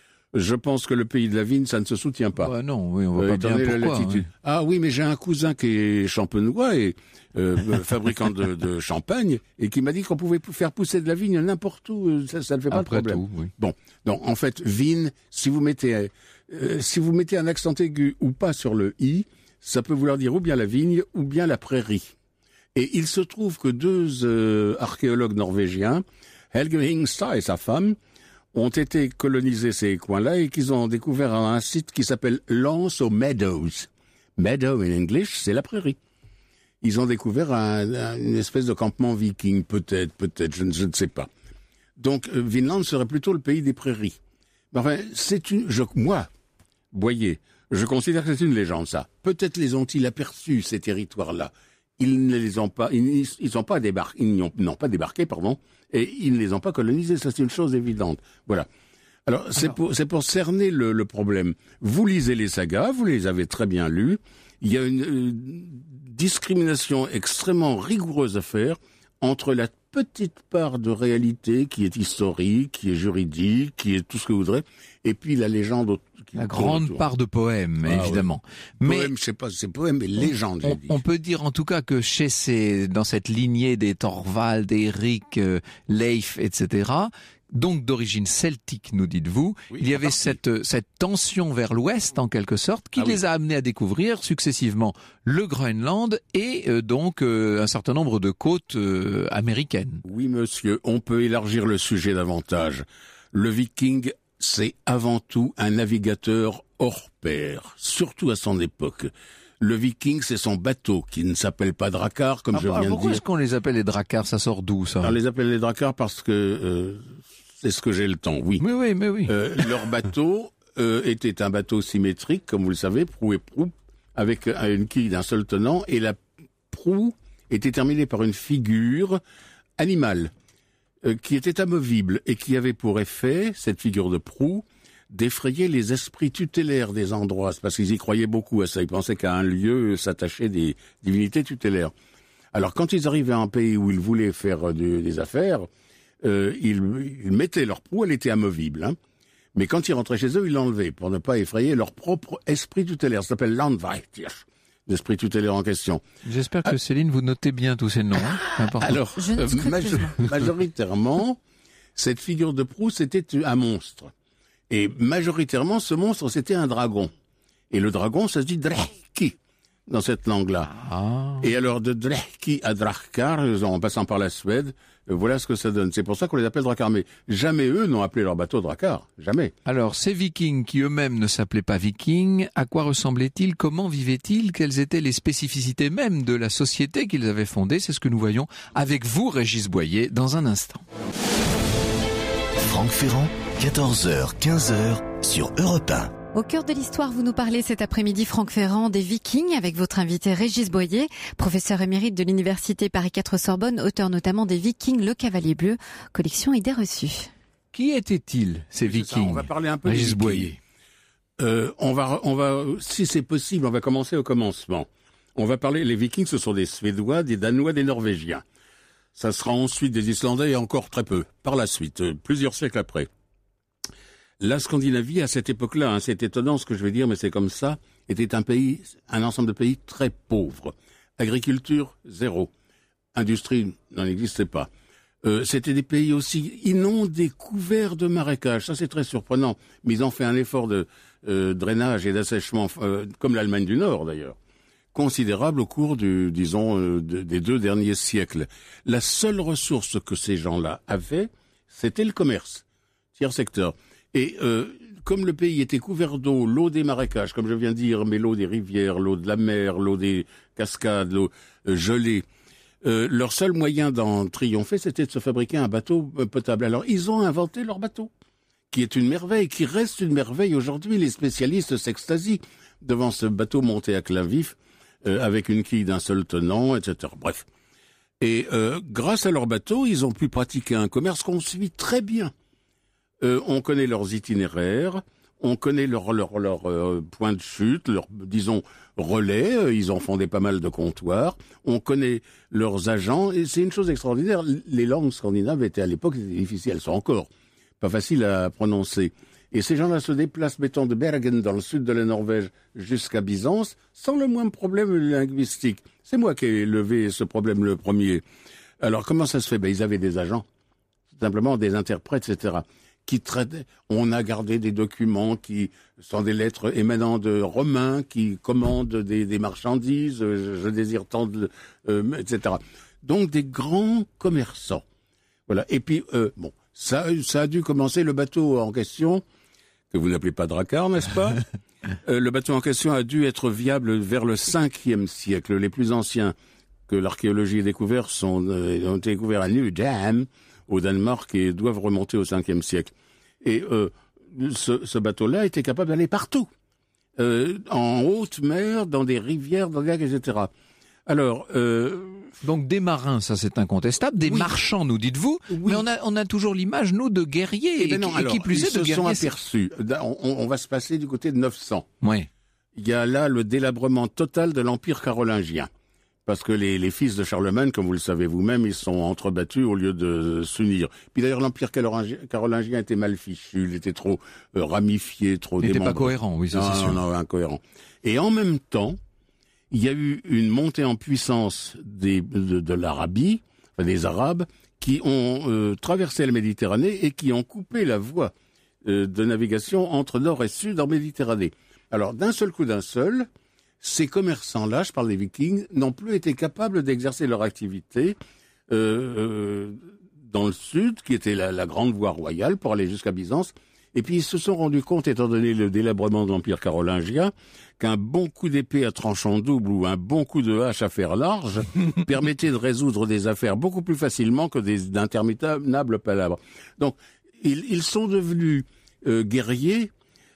S5: Je pense que le pays de la vigne, ça ne se soutient pas.
S3: Bah non, oui, on voit euh, pas bien pourquoi. La latitude.
S5: Oui. Ah oui, mais j'ai un cousin qui est champenois et euh, fabricant de, de champagne et qui m'a dit qu'on pouvait faire pousser de la vigne n'importe où. Ça, ça ne fait pas
S3: Après
S5: de problème.
S3: Tout, oui.
S5: Bon, donc en fait, vigne, si vous mettez euh, si vous mettez un accent aigu ou pas sur le i, ça peut vouloir dire ou bien la vigne ou bien la prairie. Et il se trouve que deux euh, archéologues norvégiens, Helge Hingstad et sa femme, ont été colonisés ces coins-là et qu'ils ont découvert un site qui s'appelle Lance aux Meadows. Meadow in English, c'est la prairie. Ils ont découvert un, un, une espèce de campement viking, peut-être, peut-être, je ne, je ne sais pas. Donc, euh, Vinland serait plutôt le pays des prairies. Mais enfin, c'est une, je, moi, voyez, je considère que c'est une légende, ça. Peut-être les ont-ils aperçus, ces territoires-là. Ils ne les ont pas, ils, ils ont pas débarqué, ils n'ont, n'ont pas débarqué, pardon, et ils ne les ont pas colonisés. Ça, c'est une chose évidente. Voilà. Alors, Alors... c'est pour, c'est pour cerner le, le problème. Vous lisez les sagas, vous les avez très bien lus. Il y a une, une discrimination extrêmement rigoureuse à faire entre la petite part de réalité qui est historique, qui est juridique, qui est tout ce que vous voudrez, et puis la légende.
S3: La grande part de poème, ah, évidemment.
S5: Oui. Mais poème, je sais pas, c'est poème, mais légende.
S3: On, on peut dire en tout cas que chez ces, dans cette lignée des Thorvald, d'Éric, euh, Leif, et cetera, donc d'origine celtique, nous dites-vous, oui, il y avait cette, cette tension vers l'ouest, en quelque sorte, qui ah, les oui. a amenés à découvrir successivement le Groenland et euh, donc euh, un certain nombre de côtes euh, américaines.
S5: Oui, monsieur, on peut élargir le sujet davantage. Le viking, c'est avant tout un navigateur hors pair, surtout à son époque. Le viking, c'est son bateau, qui ne s'appelle pas Drakkar, comme ah, je viens de dire.
S3: Pourquoi est-ce qu'on les appelle les Drakkar? Ça sort d'où, ça?
S5: On les appelle les Drakkar parce que euh, c'est ce que j'ai le temps, oui.
S3: Mais oui, mais oui.
S5: Euh, leur bateau euh, était un bateau symétrique, comme vous le savez, proue et proue, avec une quille d'un seul tenant, et la proue était terminée par une figure animale euh, qui était amovible et qui avait pour effet, cette figure de proue, d'effrayer les esprits tutélaires des endroits. C'est parce qu'ils y croyaient beaucoup à ça. Ils pensaient qu'à un lieu s'attachaient des divinités tutélaires. Alors quand ils arrivaient à un pays où ils voulaient faire de, des affaires, euh, ils, ils mettaient leur proue, elle était amovible. Hein. Mais quand ils rentraient chez eux, ils l'enlevaient pour ne pas effrayer leur propre esprit tutélaire. Ça s'appelle Landweihtier, l'esprit tutélaire en question.
S3: J'espère que ah. Céline, vous notez bien tous ces noms. Hein.
S5: Alors, euh, major- majoritairement, cette figure de proue, c'était un monstre. Et majoritairement, ce monstre, c'était un dragon. Et le dragon, ça se dit Dreki dans cette langue-là. Ah. Et alors, de Dreki à Drakar, en passant par la Suède, voilà ce que ça donne. C'est pour ça qu'on les appelle Drakar. Mais jamais eux n'ont appelé leur bateau Drakar. Jamais.
S3: Alors, ces vikings qui eux-mêmes ne s'appelaient pas vikings, à quoi ressemblaient-ils? Comment vivaient-ils? Quelles étaient les spécificités même de la société qu'ils avaient fondée? C'est ce que nous voyons avec vous, Régis Boyer, dans un instant.
S1: Franck Ferrand, quatorze heures, quinze heures, sur Europe un.
S2: Au cœur de l'histoire, vous nous parlez cet après-midi, Franck Ferrand, des Vikings, avec votre invité Régis Boyer, professeur émérite de l'Université Paris quatre Sorbonne, auteur notamment des Vikings, Le Cavalier Bleu, collection Idées reçues.
S3: Qui étaient-ils, ces
S5: c'est
S3: Vikings?
S5: ça, on va parler un peu
S3: Régis
S5: des
S3: Boyer.
S5: Euh, on va, on va, si c'est possible, on va commencer au commencement. On va parler, les Vikings, ce sont des Suédois, des Danois, des Norvégiens. Ça sera ensuite des Islandais et encore très peu, par la suite, euh, plusieurs siècles après. La Scandinavie, à cette époque-là, hein, c'est étonnant ce que je vais dire, mais c'est comme ça, était un pays, un ensemble de pays très pauvres. Agriculture, zéro. Industrie n'en existait pas. Euh, c'était des pays aussi inondés, couverts de marécages. Ça, c'est très surprenant. Mais ils ont fait un effort de euh, drainage et d'assèchement, euh, comme l'Allemagne du Nord, d'ailleurs, considérable au cours du, disons, euh, de, des deux derniers siècles. La seule ressource que ces gens-là avaient, c'était le commerce. Tiers secteur. Et euh, comme le pays était couvert d'eau, l'eau des marécages, comme je viens de dire, mais l'eau des rivières, l'eau de la mer, l'eau des cascades, l'eau euh, gelée, euh, leur seul moyen d'en triompher, c'était de se fabriquer un bateau euh, potable. Alors, ils ont inventé leur bateau, qui est une merveille, qui reste une merveille aujourd'hui. Les spécialistes s'extasient devant ce bateau monté à clin vif, euh, avec une quille d'un seul tenant, et cetera. Bref. Et euh, grâce à leur bateau, ils ont pu pratiquer un commerce qu'on suit très bien. Euh, on connaît leurs itinéraires, on connaît leurs leur, leur, euh, points de chute, leurs, disons, relais, euh, ils en fondaient pas mal de comptoirs, on connaît leurs agents, et c'est une chose extraordinaire, les langues scandinaves étaient à l'époque difficiles, elles sont encore pas faciles à prononcer. Et ces gens-là se déplacent, mettons, de Bergen, dans le sud de la Norvège, jusqu'à Byzance, sans le moindre problème linguistique. C'est moi qui ai levé ce problème le premier. Alors, comment ça se fait? Ben, ils avaient des agents, simplement des interprètes, et cetera, qui traitaient. On a gardé des documents qui sont des lettres émanant de Romains, qui commandent des, des marchandises, je, je désire tant de... Euh, et cetera. Donc, des grands commerçants. Voilà. Et puis, euh, bon, ça, ça a dû commencer, le bateau en question, que vous n'appelez pas Drakar, n'est-ce pas? euh, Le bateau en question a dû être viable vers le cinquième siècle. Les plus anciens que l'archéologie a découverts sont, euh, ont été découverts à Nydam, au Danemark, et doivent remonter au cinquième siècle. Et euh, ce, ce bateau-là était capable d'aller partout, euh, en haute mer, dans des rivières, dans des lacs, et cetera. Alors, euh,
S3: donc des marins, ça c'est incontestable, des
S5: oui.
S3: marchands, nous dites-vous, oui. Mais on a on a toujours l'image, nous, de guerriers,
S5: et, ben non,
S3: et,
S5: alors,
S3: qui plus est de guerriers.
S5: Ils se sont aperçus. On, on va se passer du côté de neuf cents.
S3: Oui.
S5: Il y a là le délabrement total de l'Empire carolingien. Parce que les, les fils de Charlemagne, comme vous le savez vous-même, ils sont entrebattus au lieu de s'unir. Puis d'ailleurs, l'Empire carolingien était mal fichu, il était trop euh, ramifié, trop démembré.
S3: Il n'était pas cohérent, oui, ça
S5: non,
S3: c'est sûr.
S5: Non, non, incohérent. Et en même temps, il y a eu une montée en puissance des, de, de l'Arabie, enfin des Arabes, qui ont euh, traversé la Méditerranée et qui ont coupé la voie euh, de navigation entre nord et sud en Méditerranée. Alors, d'un seul coup, d'un seul... ces commerçants-là, je parle des Vikings, n'ont plus été capables d'exercer leur activité euh, euh, dans le sud, qui était la, la grande voie royale pour aller jusqu'à Byzance. Et puis ils se sont rendus compte, étant donné le délabrement de l'Empire carolingien, qu'un bon coup d'épée à tranchant double ou un bon coup de hache à fer large permettait de résoudre des affaires beaucoup plus facilement que des, d'interminables palabres. Donc ils, ils sont devenus euh, guerriers,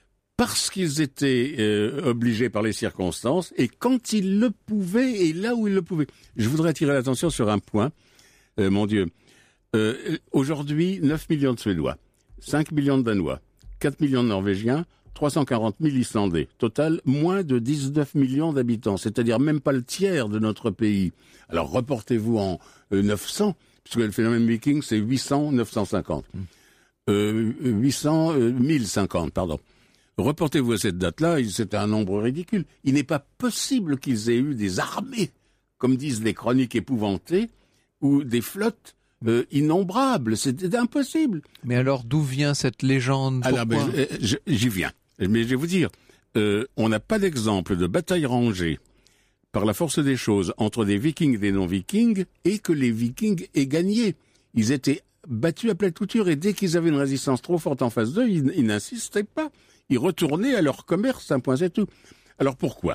S5: parce qu'ils étaient euh, obligés par les circonstances, et quand ils le pouvaient, et là où ils le pouvaient. Je voudrais attirer l'attention sur un point, euh, mon Dieu. Euh, aujourd'hui, neuf millions de Suédois, cinq millions de Danois, quatre millions de Norvégiens, trois cent quarante mille Islandais. Total, moins de dix-neuf millions d'habitants, c'est-à-dire même pas le tiers de notre pays. Alors reportez-vous en euh, neuf cents, puisque le phénomène viking, c'est huit cents, neuf cent cinquante. Euh, huit cents, euh, mille cinquante, pardon. Reportez-vous à cette date-là, c'était un nombre ridicule. Il n'est pas possible qu'ils aient eu des armées, comme disent les chroniques épouvantées, ou des flottes euh, innombrables. C'était impossible.
S3: Mais alors, d'où vient cette légende?
S5: Alors, ben, je- je- j'y viens. Mais je vais vous dire, euh, on n'a pas d'exemple de bataille rangée par la force des choses entre des vikings et des non-vikings, et que les vikings aient gagné. Ils étaient battus à plat couture, et dès qu'ils avaient une résistance trop forte en face d'eux, ils, ils n'insistaient pas. Ils retournaient à leur commerce, un point c'est tout. Alors pourquoi?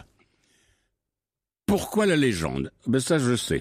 S5: Pourquoi la légende? Ben ça je sais.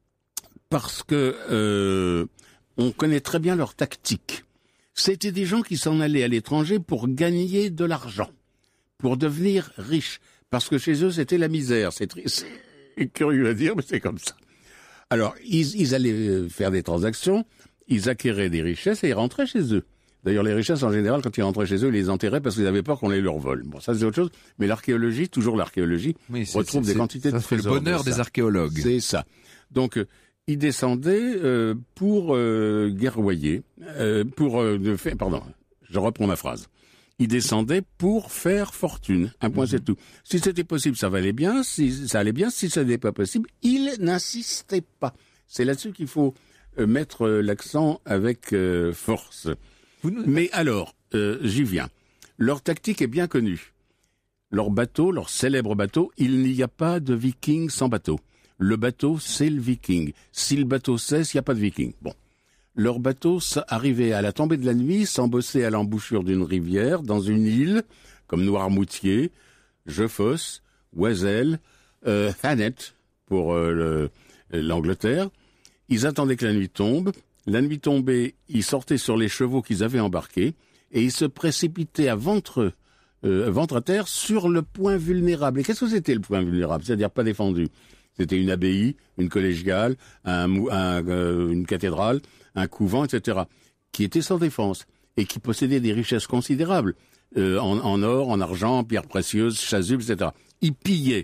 S5: Parce que euh, on connaît très bien leur tactique. C'était des gens qui s'en allaient à l'étranger pour gagner de l'argent, pour devenir riches. Parce que chez eux, c'était la misère. C'est triste. C'est curieux à dire, mais c'est comme ça. Alors, ils, ils allaient faire des transactions, ils acquéraient des richesses et ils rentraient chez eux. D'ailleurs, les richesses, en général, quand ils rentraient chez eux, ils les enterraient parce qu'ils avaient peur qu'on les leur vole. Bon, ça, c'est autre chose. Mais l'archéologie, toujours l'archéologie,
S3: Oui, c'est-
S5: retrouve
S3: c'est-
S5: des quantités
S3: ça
S5: de
S3: fait le
S5: trésors.
S3: bonheur
S5: de ça.
S3: des archéologues.
S5: C'est ça. Donc, euh, ils descendaient euh, pour euh, guerroyer, euh, pour euh, de faire, pardon, je reprends ma phrase. Ils descendaient pour faire fortune. Un point, c'est tout. Si c'était possible, ça valait bien. Si ça allait bien, si ça n'était pas possible, ils n'insistaient pas. C'est là-dessus qu'il faut euh, mettre euh, l'accent avec euh, force.
S3: Vous nous-
S5: Mais alors, euh, j'y viens. Leur tactique est bien connue. Leur bateau, leur célèbre bateau, il n'y a pas de viking sans bateau. Le bateau, c'est le viking. Si le bateau cesse, il n'y a pas de viking. Bon. Leur bateau arrivait à la tombée de la nuit, s'embosser à l'embouchure d'une rivière, dans une île, comme Noirmoutier, Jeufosse, Oisel, euh, Thanet, pour euh, le- l'Angleterre. Ils attendaient que la nuit tombe. La nuit tombée, ils sortaient sur les chevaux qu'ils avaient embarqués et ils se précipitaient à ventre, euh, ventre à terre sur le point vulnérable. Et qu'est-ce que c'était le point vulnérable? C'est-à-dire pas défendu. C'était une abbaye, une collégiale, un, mou- un, euh, une cathédrale, un couvent, et cetera, qui était sans défense et qui possédait des richesses considérables, euh, en, en or, en argent, en pierres précieuses, chasubles, et cetera. Ils pillaient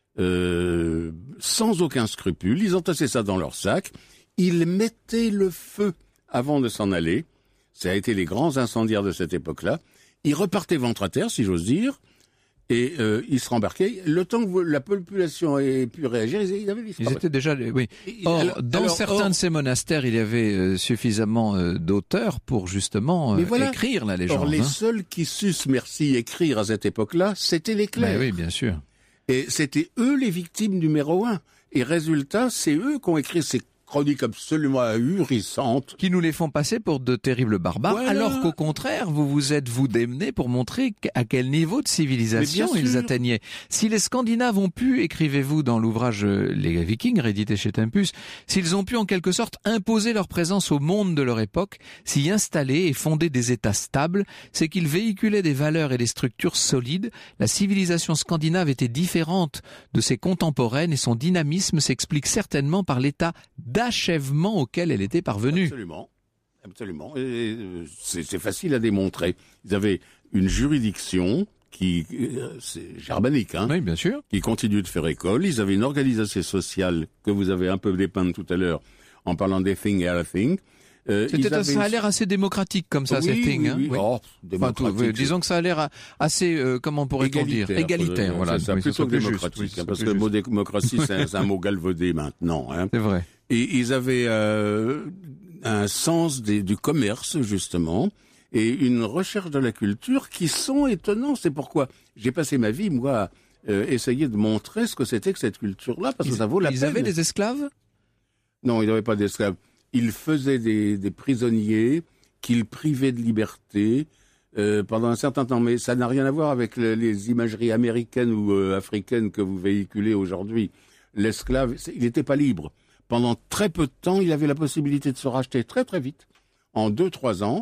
S5: euh, sans aucun scrupule, ils entassaient ça dans leur sac, ils mettaient le feu avant de s'en aller. Ça a été les grands incendiaires de cette époque-là. Ils repartaient ventre à terre, si j'ose dire, et euh, ils se rembarquaient. Le temps que la population ait pu réagir, ils, ils avaient
S3: Ils
S5: disparu.
S3: étaient déjà, oui.
S5: Et-
S3: Or,
S5: alors-
S3: dans
S5: alors,
S3: certains
S5: or-
S3: de ces monastères, il y avait euh, suffisamment euh, d'auteurs pour justement euh,
S5: Mais voilà.
S3: écrire la légende.
S5: Or, les
S3: hein.
S5: seuls qui sussent, merci, écrire à cette époque-là, c'était les clercs.
S3: Mais oui, bien sûr.
S5: Et c'était eux les victimes numéro un. Et résultat, c'est eux qui ont écrit ces chroniques absolument ahurissantes.
S3: Qui nous les font passer pour de terribles barbares,
S5: Voilà.
S3: alors qu'au contraire, vous vous êtes vous démené pour montrer à quel niveau de civilisation
S5: Mais bien
S3: ils
S5: sûr.
S3: atteignaient. Si les Scandinaves ont pu, écrivez-vous dans l'ouvrage euh, Les Vikings, réédité chez Tempus, s'ils ont pu en quelque sorte imposer leur présence au monde de leur époque, s'y installer et fonder des États stables, c'est qu'ils véhiculaient des valeurs et des structures solides. La civilisation scandinave était différente de ses contemporaines et son dynamisme s'explique certainement par l'état d'achèvement auquel elle était parvenue.
S5: Absolument. Absolument. Et euh, c'est c'est facile à démontrer. Ils avaient une juridiction qui, euh, c'est germanique, hein,
S3: Oui, bien sûr.
S5: qui continue de faire école. Ils avaient une organisation sociale que vous avez un peu dépeinte tout à l'heure en parlant des thing et everything. Euh,
S3: C'était,
S5: ils avaient
S3: ça a
S5: une-
S3: l'air assez démocratique comme ça,
S5: Oui,
S3: ces things.
S5: oui,
S3: hein.
S5: oui.
S3: Oui.
S5: Oh,
S3: Enfin, tout,
S5: démocratique,
S3: oui, disons que ça a l'air a- assez, euh, comment pourrait-on dire,
S5: égalitaire.
S3: égalitaire.
S5: euh,
S3: Voilà,
S5: c'est ça,
S3: oui, ça
S5: plutôt
S3: serait
S5: que
S3: plus juste,
S5: démocratique,
S3: oui,
S5: hein,
S3: ça
S5: parce que
S3: serait
S5: le mot
S3: plus
S5: démocratie, c'est un, c'est un mot galvaudé maintenant. Hein.
S3: C'est vrai.
S5: Et ils avaient euh, un sens des, du commerce, justement, et une recherche de la culture qui sont étonnants. C'est pourquoi j'ai passé ma vie, moi, à euh, essayer de montrer ce que c'était que cette culture-là, parce que
S3: Ils,
S5: ça vaut la
S3: ils
S5: peine.
S3: avaient des esclaves?
S5: Non, ils n'avaient pas d'esclaves. Ils faisaient des, des prisonniers qu'ils privaient de liberté euh, pendant un certain temps. Mais ça n'a rien à voir avec le- les imageries américaines ou euh, africaines que vous véhiculez aujourd'hui. L'esclave, c'est- il n'était pas libre. Pendant très peu de temps, il avait la possibilité de se racheter très très vite, en deux, trois ans.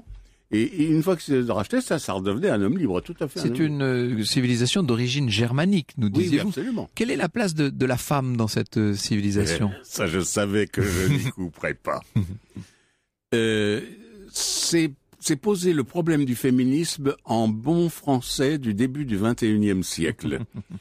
S5: Et, et une fois que c'est racheté, ça, ça redevenait un homme libre, tout à fait.
S3: C'est une euh, civilisation d'origine germanique, nous
S5: oui,
S3: disiez-vous.
S5: Oui, absolument.
S3: Quelle est la place de, de la femme dans cette euh, civilisation?
S5: eh, Ça, je savais que je n'y couperais pas. euh, c'est, c'est poser le problème du féminisme en bon français du début du vingt et unième siècle.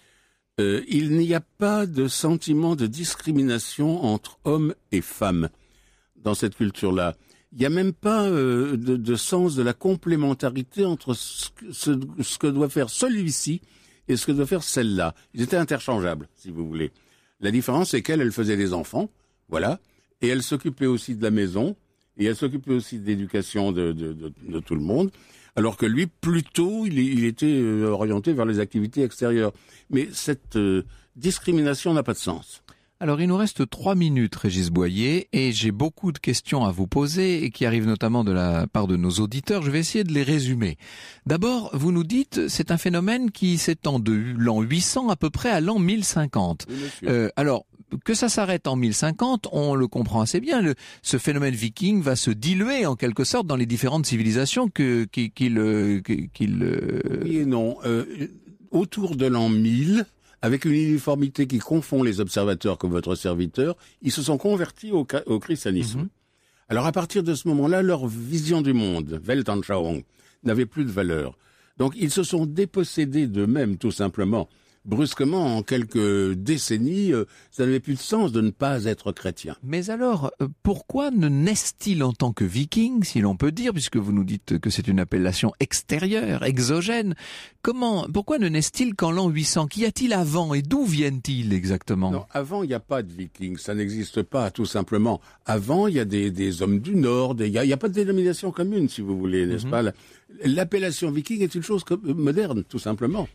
S5: euh, il n'y a pas de sentiment de discrimination entre hommes et femmes dans cette culture-là. Il n'y a même pas euh, de, de sens de la complémentarité entre ce, ce, ce que doit faire celui-ci et ce que doit faire celle-là. Ils étaient interchangeables, si vous voulez. La différence, c'est qu'elle, elle faisait des enfants, voilà, et elle s'occupait aussi de la maison, et elle s'occupait aussi de l'éducation de, de, de, de tout le monde, alors que lui, plutôt, il, il était orienté vers les activités extérieures. Mais cette euh, discrimination n'a pas de sens.
S3: Alors, il nous reste trois minutes, Régis Boyer, et j'ai beaucoup de questions à vous poser, et qui arrivent notamment de la part de nos auditeurs. Je vais essayer de les résumer. D'abord, vous nous dites, c'est un phénomène qui s'étend de l'an huit cents à peu près à l'an mille cinquante.
S5: Oui,
S3: euh, alors, que ça s'arrête en mille cinquante, on le comprend assez bien. Le, ce phénomène viking va se diluer en quelque sorte dans les différentes civilisations que, qu'il... qu'il, qu'il
S5: oui et non. Euh, autour de l'an mille... avec une uniformité qui confond les observateurs comme votre serviteur, ils se sont convertis au, au christianisme. Mm-hmm. Alors à partir de ce moment-là, leur vision du monde, Weltanschauung, n'avait plus de valeur. Donc ils se sont dépossédés d'eux-mêmes, tout simplement. Brusquement, en quelques décennies, euh, ça n'avait plus de sens de ne pas être chrétien.
S3: Mais alors, euh, pourquoi ne naissent-ils en tant que vikings, si l'on peut dire, puisque vous nous dites que c'est une appellation extérieure, exogène? Comment, pourquoi ne naissent-ils qu'en l'an huit cents? Qu'y a-t-il avant et d'où viennent-ils exactement?
S5: Non, avant, il n'y a pas de vikings, ça n'existe pas, tout simplement. Avant, il y a des, des hommes du Nord, il n'y a, a pas de dénomination commune, si vous voulez, n'est-ce mm-hmm. pas? L'appellation viking est une chose moderne, tout simplement.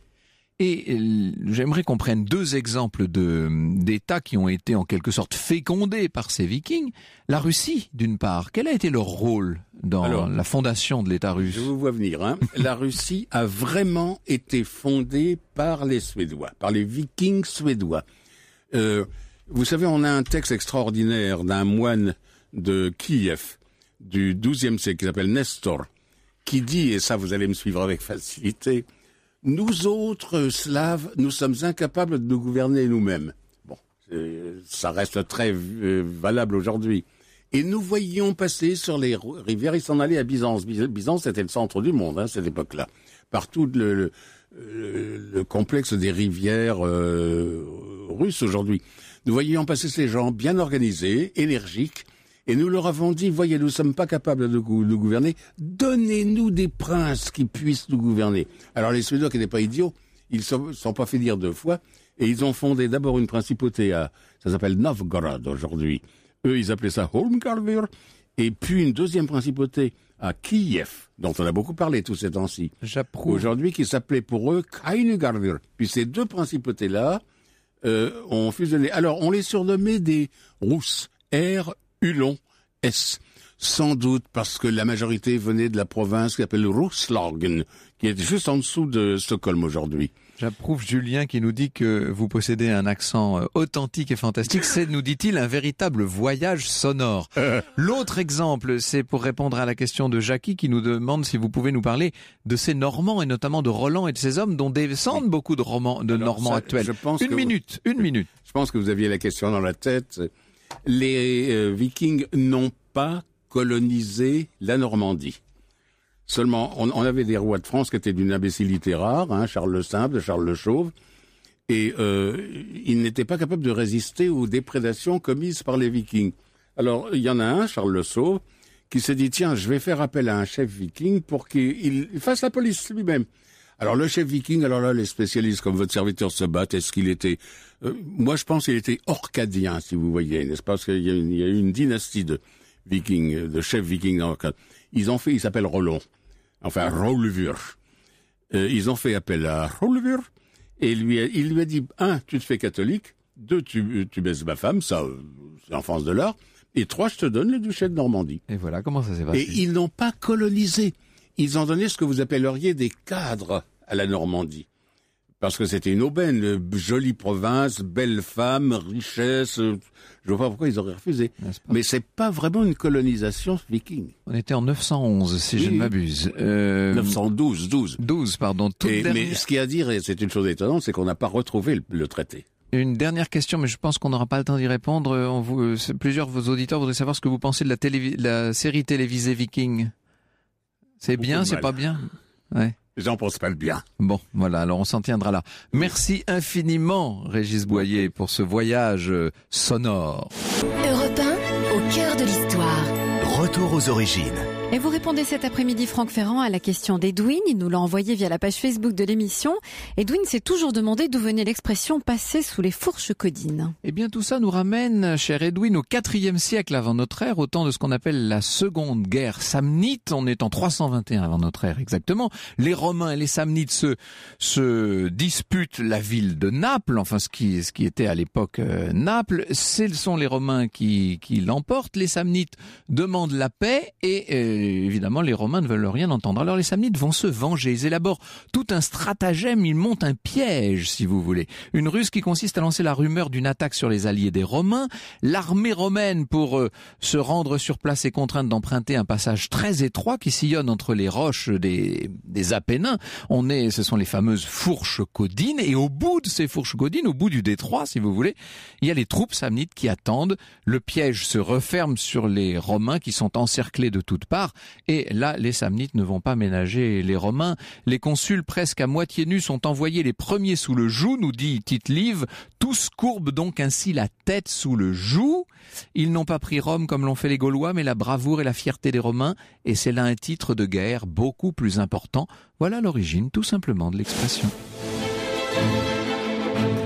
S3: Et j'aimerais qu'on prenne deux exemples de, d'États qui ont été en quelque sorte fécondés par ces vikings. La Russie, d'une part. Quel a été leur rôle dans Alors, la fondation de l'État russe?
S5: Je vous vois venir. Hein. La Russie a vraiment été fondée par les Suédois, par les vikings suédois. Euh, vous savez, on a un texte extraordinaire d'un moine de Kiev du douzième siècle qui s'appelle Nestor, qui dit, et ça vous allez me suivre avec facilité, « Nous autres Slaves, nous sommes incapables de nous gouverner nous-mêmes. » Bon, ça reste très euh, valable aujourd'hui. Et nous voyions passer sur les rivières, ils s'en allaient à Byzance. Byzance, c'était le centre du monde, hein, à cette époque-là. Partout le, le, le, le complexe des rivières euh, russes aujourd'hui. Nous voyions passer ces gens bien organisés, énergiques, et nous leur avons dit, voyez, nous ne sommes pas capables de, de gouverner, donnez-nous des princes qui puissent nous gouverner. Alors les Suédois qui n'étaient pas idiots, ils ne sont, sont pas fait dire deux fois, et ils ont fondé d'abord une principauté à, ça s'appelle Novgorod aujourd'hui. Eux, ils appelaient ça Holmgardir, et puis une deuxième principauté à Kiev, dont on a beaucoup parlé tous ces temps-ci.
S3: J'approuve.
S5: Aujourd'hui, qui s'appelait pour eux Kainugardir. Puis ces deux principautés-là euh, ont fusionné. Alors, on les surnommait des Russes, R Hulon S, sans doute parce que la majorité venait de la province qui s'appelle Roslagen, qui est juste en dessous de Stockholm aujourd'hui.
S3: J'approuve Julien qui nous dit que vous possédez un accent authentique et fantastique. C'est, nous dit-il, un véritable voyage sonore. L'autre exemple, c'est pour répondre à la question de Jackie qui nous demande si vous pouvez nous parler de ces Normands et notamment de Roland et de ces hommes dont descendent oui. beaucoup de, romans, de Alors, Normands ça, actuels. Je pense une minute, vous... une minute.
S5: Je pense que vous aviez la question dans la tête. Les euh, Vikings n'ont pas colonisé la Normandie. Seulement, on, on avait des rois de France qui étaient d'une imbécilité rare, hein, Charles le Simple, Charles le Chauve, et euh, ils n'étaient pas capables de résister aux déprédations commises par les Vikings. Alors, il y en a un, Charles le Sauve, qui s'est dit, tiens, je vais faire appel à un chef viking pour qu'il fasse la police lui-même. Alors, le chef viking, alors là, les spécialistes comme votre serviteur se battent. Est-ce qu'il était... Euh, moi, je pense qu'il était orcadien, si vous voyez, n'est-ce pas? Parce qu'il y a, une, il y a eu une dynastie de vikings, de chefs vikings dans l'Orcade. Ils ont fait, il s'appelle Roland. Enfin, Rolvur. Euh, ils ont fait appel à Rolvur, et lui, il lui a dit, un, tu te fais catholique, deux, tu, tu baisses ma femme, ça, c'est en France de l'art, et trois, je te donne le duché de Normandie.
S3: Et voilà comment ça s'est passé.
S5: Et ils n'ont pas colonisé. Ils ont donné ce que vous appelleriez des cadres à la Normandie. Parce que c'était une aubaine, jolie province, belle femme, richesse. Je vois pas pourquoi ils auraient refusé. Mais c'est pas vraiment une colonisation viking.
S3: On était en neuf cent onze, si oui, je ne m'abuse.
S5: Euh... neuf cent douze, douze.
S3: douze, pardon. Toute
S5: et,
S3: dernière...
S5: Mais ce qu'il y a à dire, et c'est une chose étonnante, c'est qu'on n'a pas retrouvé le, le traité.
S3: Une dernière question, mais je pense qu'on n'aura pas le temps d'y répondre. On vous, plusieurs de vos auditeurs voudraient savoir ce que vous pensez de la, télé, la série télévisée Viking. C'est Beaucoup bien, c'est pas bien? Ouais.
S5: J'en pense pas le bien.
S3: Bon, voilà, alors on s'en tiendra là. Merci infiniment, Régis Boyer, pour ce voyage sonore.
S4: Europe un, au cœur de l'histoire.
S1: Retour aux origines.
S2: Et vous répondez cet après-midi, Franck Ferrand, à la question d'Edwin. Il nous l'a envoyé via la page Facebook de l'émission. Edwin s'est toujours demandé d'où venait l'expression « passer sous les fourches codines ».
S3: Eh bien, tout ça nous ramène, cher Edwin, au quatrième siècle avant notre ère, au temps de ce qu'on appelle la seconde guerre samnite. On est en trois cent vingt et un avant notre ère, exactement. Les Romains et les Samnites se, se disputent la ville de Naples, enfin ce qui, ce qui était à l'époque euh, Naples. Ce sont les Romains qui, qui l'emportent. Les Samnites demandent la paix et... Euh, évidemment, les Romains ne veulent rien entendre. Alors les Samnites vont se venger. Ils élaborent tout un stratagème. Ils montent un piège, si vous voulez. Une ruse qui consiste à lancer la rumeur d'une attaque sur les alliés des Romains. L'armée romaine, pour euh, se rendre sur place, est contrainte d'emprunter un passage très étroit qui sillonne entre les roches des, des Apennins. On est, ce sont les fameuses fourches codines. Et au bout de ces fourches codines, au bout du détroit, si vous voulez, il y a les troupes samnites qui attendent. Le piège se referme sur les Romains qui sont encerclés de toutes parts. Et là, les Samnites ne vont pas ménager les Romains. Les consuls, presque à moitié nus, sont envoyés les premiers sous le joug, nous dit Tite-Live. Tous courbent donc ainsi la tête sous le joug. Ils n'ont pas pris Rome comme l'ont fait les Gaulois, mais la bravoure et la fierté des Romains. Et c'est là un titre de guerre beaucoup plus important. Voilà l'origine, tout simplement, de l'expression.